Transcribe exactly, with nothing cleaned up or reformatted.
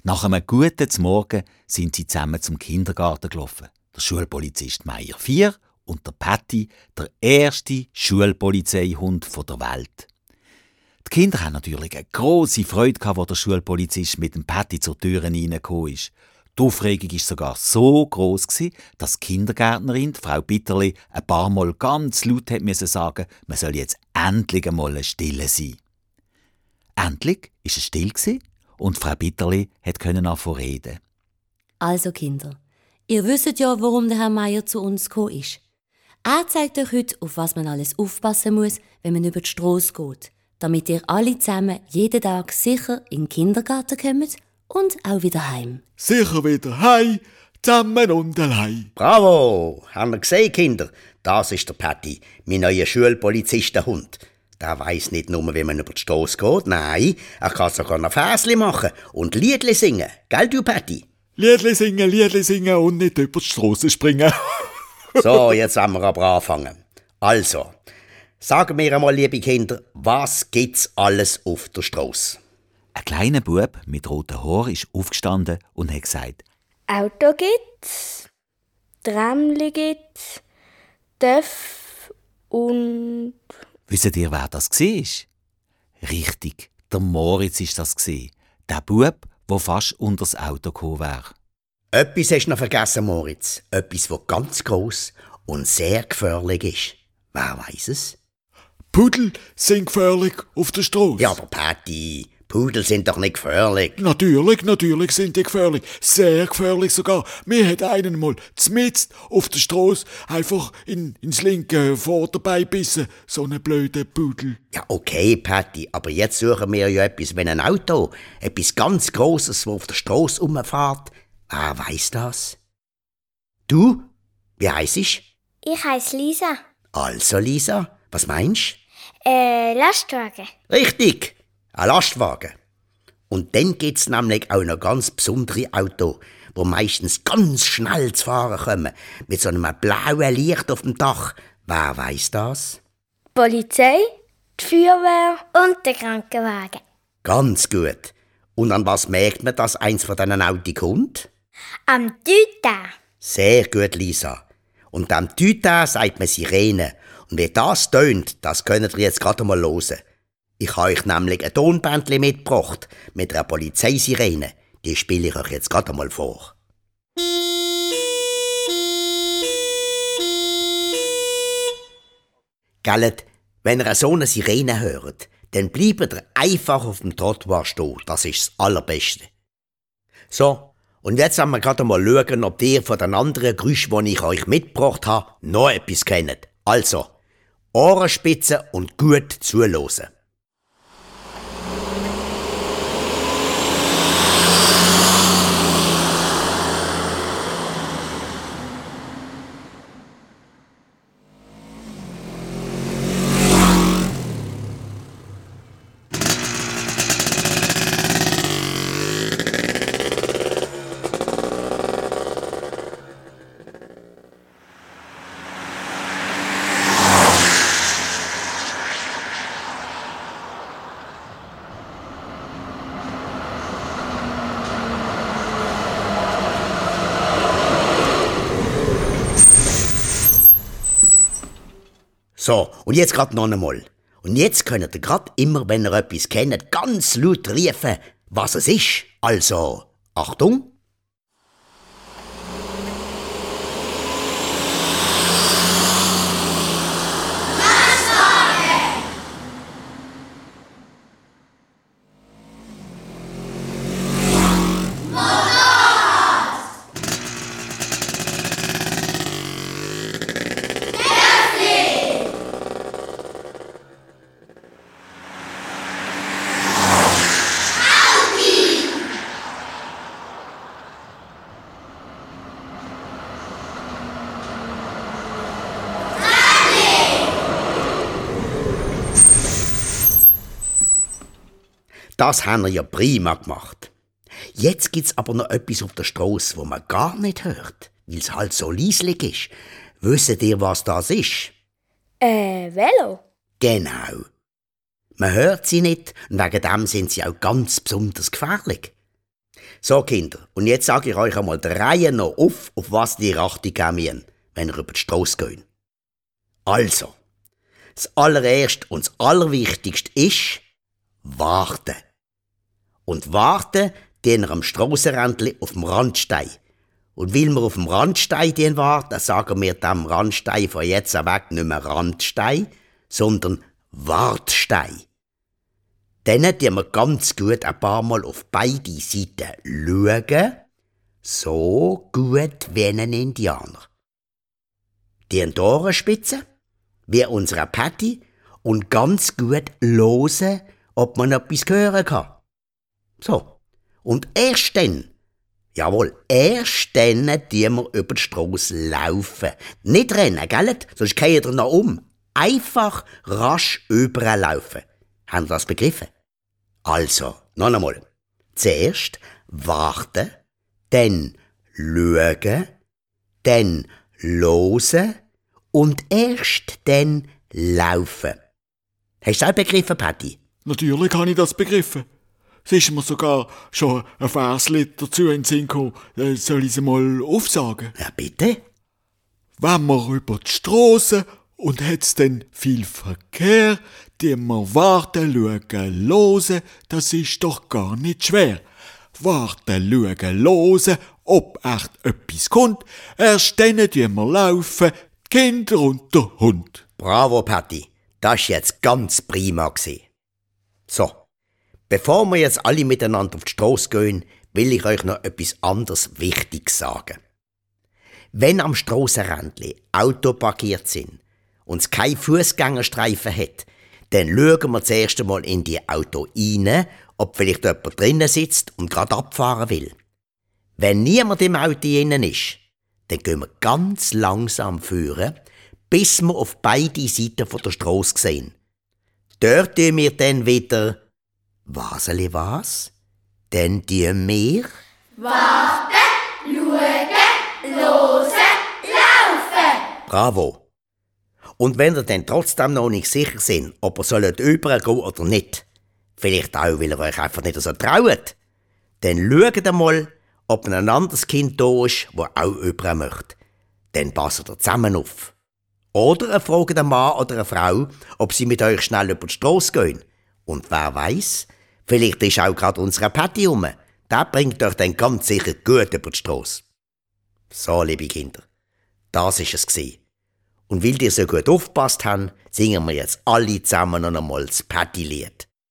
Nach einem guten Morgen sind sie zusammen zum Kindergarten gelaufen. Der Schulpolizist Meier vier und der Patty, der erste Schulpolizeihund der Welt. Die Kinder haben natürlich eine grosse Freude gehabt, als der Schulpolizist mit dem Patty zur Tür reingekommen ist. Die Aufregung war sogar so gross, dass die Kindergärtnerin, die Frau Bitterli, ein paar Mal ganz laut hat müssen sagen, man soll jetzt endlich einmal still sein. Endlich war es still und Frau Bitterli konnte anfangen reden. Also Kinder, ihr wisst ja, warum der Herr Meier zu uns gekommen ist. Er zeigt euch heute, auf was man alles aufpassen muss, wenn man über die Strasse geht, damit ihr alle zusammen jeden Tag sicher in den Kindergarten kommt und auch wieder heim. Sicher wieder heim, zusammen und allein. Bravo! Habt ihr gesehen, Kinder? Das ist der Patty, mein neuer Schulpolizistenhund. Der weiss nicht nur, wie man über die Strasse geht, nein, er kann sogar noch Versli machen und Liedli singen. Gell, du Patty? Liedli singen, Liedli singen und nicht über die Strasse springen. So, jetzt wollen wir aber anfangen. Also, sagen wir einmal, liebe Kinder, was gibt's alles auf der Strasse? Ein kleiner Bub mit rotem Haar ist aufgestanden und hat gesagt: Auto gibt's, Tramli gibt's, Töff und... Wisst ihr, wer das war? Richtig, der Moritz war das. Der Bub, der fast unter das Auto gekommen wäre. Etwas hast du noch vergessen, Moritz. Etwas, das ganz gross und sehr gefährlich ist. Wer weiss es? Pudel sind gefährlich auf der Strasse. Ja, aber Patty, Pudel sind doch nicht gefährlich. Natürlich, natürlich sind die gefährlich. Sehr gefährlich sogar. Mir hat einen mal zmitzt auf der Strasse einfach in, ins linke Vorderbein gebissen. So einen blöden Pudel. Ja, okay, Patty, aber jetzt suchen wir ja etwas wie ein Auto. Etwas ganz Grosses, das auf der Strasse rumfährt. Wer weiss das? Du? Wie heisst ich? Ich heiss Lisa. Also, Lisa, was meinst du? Äh, Lastwagen. Richtig, ein Lastwagen. Und dann gibt's nämlich auch noch ganz besondere Autos, die meistens ganz schnell zu fahren kommen, mit so einem blauen Licht auf dem Dach. Wer weiss das? Die Polizei, die Feuerwehr und der Krankenwagen. Ganz gut. Und an was merkt man, dass eins von diesen Autos kommt? Am Tüten. Sehr gut, Lisa. Und am Tüten sagt man Sirene. Und wie das tönt, das könnt ihr jetzt gerade mal hören. Ich habe euch nämlich ein Tonbändchen mitgebracht mit einer Polizeisirene. Die spiele ich euch jetzt gerade mal vor. Gellet, wenn ihr so eine Sirene hört, dann bleibt ihr einfach auf dem Trottoir stehen. Das ist das Allerbeste. So, und jetzt wollen wir gerade mal schauen, ob ihr von den anderen Geräuschen, die ich euch mitgebracht habe, noch etwas kennt. Also, Ohrenspitzen und gut zuhören. So, und jetzt gerade noch einmal. Und jetzt könnt ihr gerade immer, wenn ihr etwas kennt, ganz laut rufen, was es ist. Also, Achtung! Das haben wir ja prima gemacht. Jetzt gibt's aber noch etwas auf der Strasse, wo man gar nicht hört, weil es halt so leislich ist. Wisst ihr, was das ist? Äh, Velo? Genau. Man hört sie nicht und wegen dem sind sie auch ganz besonders gefährlich. So, Kinder, und jetzt sage ich euch einmal der Reihe noch auf, auf was ihr Achtung geben müsst, wenn ihr über die Strasse geht. Also, das allererste und das allerwichtigste ist warten. Und warten, den ihr am Strassenrändli auf dem Randstein. Und weil wir auf dem Randstein den warten, sagen wir dem Randstein von jetzt weg nicht mehr Randstein, sondern Wartstein. Dann tun wir ganz gut ein paar Mal auf beide Seiten schauen, so gut wie ein Indianer. Die Ohren spitzen, wie unsere Patty, und ganz gut hören, ob man etwas hören kann. So, und erst dann, jawohl, erst dann tun wir über die Strasse laufen. Nicht rennen, gell? Sonst geht ihr noch um. Einfach rasch überlaufen. Haben Sie das begriffen? Also, noch einmal. Zuerst warten, dann schauen, dann hören und erst dann laufen. Hast du das begriffen, Patty? Natürlich habe ich das begriffen. Es ist mir sogar schon ein Verslied dazu in den Sinn gekommen. Äh, Soll ich es mal aufsagen? Ja, bitte? Wenn wir über die Strasse und hat's dann viel Verkehr, die wir warten, schauen, hören, das ist doch gar nicht schwer. Warten, schauen, hören, ob echt etwas kommt, erst dann tun wir laufen, die Kinder und der Hund. Bravo, Patty. Das war jetzt ganz prima gewesen. So, bevor wir jetzt alle miteinander auf die Strasse gehen, will ich euch noch etwas anderes Wichtiges sagen. Wenn am Strassenrändli Auto parkiert sind und es keinen Fußgängerstreifen hat, dann schauen wir zuerst einmal in die Auto rein, ob vielleicht jemand drinnen sitzt und gerade abfahren will. Wenn niemand im Auto drinnen ist, dann gehen wir ganz langsam führen, bis wir auf beide Seiten von der Strasse sehen. Dort tun wir dann wieder «Waseli was?» Dann tun wir Warten, schauen, hören, laufen. «Bravo!» Und wenn ihr dann trotzdem noch nicht sicher sind, ob ihr sollt übergehen oder nicht, vielleicht auch, weil ihr euch einfach nicht so traut, dann schaut einmal, ob ein anderes Kind da ist, das auch über möchte. Dann passt ihr zusammen auf. Oder ihr fragt einen Mann oder eine Frau, ob sie mit euch schnell über die Strasse gehen. Und wer weiss, vielleicht ist auch gerade unsere Patty rum. Der bringt euch dann ganz sicher gut über die Strasse. So, liebe Kinder, das war es gewesen. Und weil ihr so gut aufgepasst habt, singen wir jetzt alle zusammen noch einmal das Patty-Lied.